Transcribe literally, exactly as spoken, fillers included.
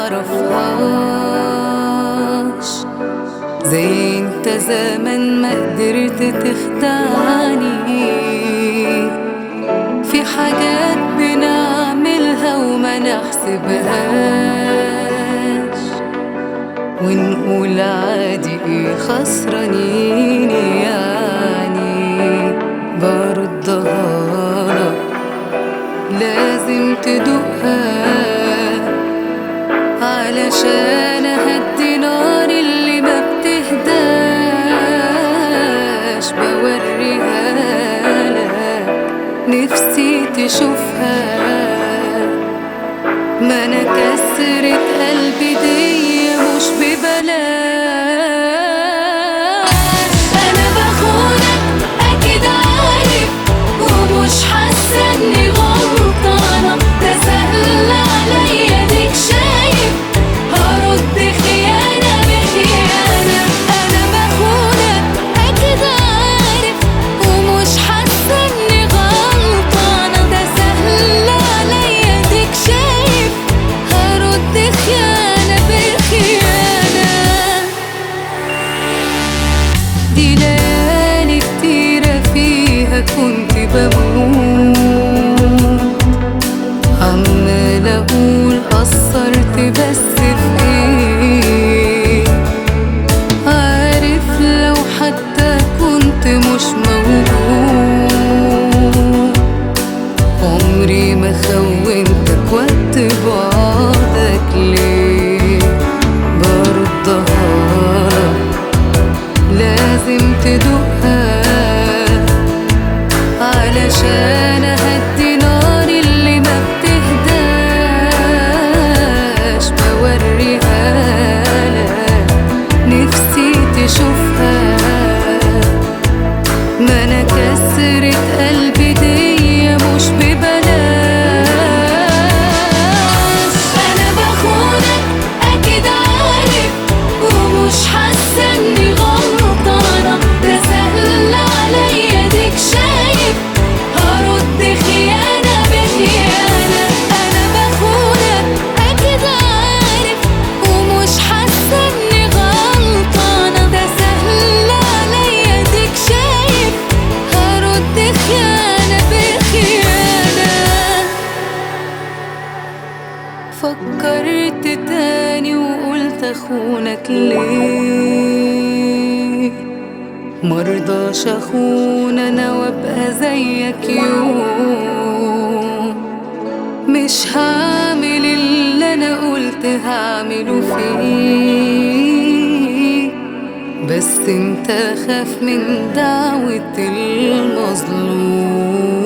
معرفهاش. زي انت زمان ما قدرت تخدعني في حاجات بنعملها وما نحسبهاش، ونقول عادي ايه خسرانين يعني. بردها لك لازم تدوقها علشان اهدي نار اللي ما بتهداش. بوريها لك نفسي تشوفها، ما انا كسرت قلبي دي مش ببلاش. انا بخونك اكيد عارف ومش حاسه اني غلطانه، ده سهل عليا ديك شايف هرد خيانه بخيانه. انا بخونك اكيد عارف ومش حاسه اني غلطانه، ده سهل عليا ديك شايف هرد خيانه بخيانه. دي ليالي كتيره فيها كنت بموت، عمال اقول قصرت بس في ايه. عارف لو حتى كنت مش موجود عمري ما خونتك وقت بعدك ليه. بردها لك لازم تدوقها علشان اهدي نار اللي ما بتهداش. بوريها لك نفسي تشوفها، ما انا كسرت قلبي دي مش ببلاش. انا بخونك اكيد عارف ومش حاسه اني غلطانه، ده سهل عليا ديك شايف هرد خيانه بخيانه. انا بخونك اكيد عارف ومش حاسه اني غلطانه، ده سهل عليا ديك شايف هرد خيانه بخيانه. فكرت تاني وقلت اخونك ليه، مرضاش اخون انا وابقى زيك يوم. مش هعمل اللي انا قلت هعمله فيك، بس انت خاف من دعوة المظلوم.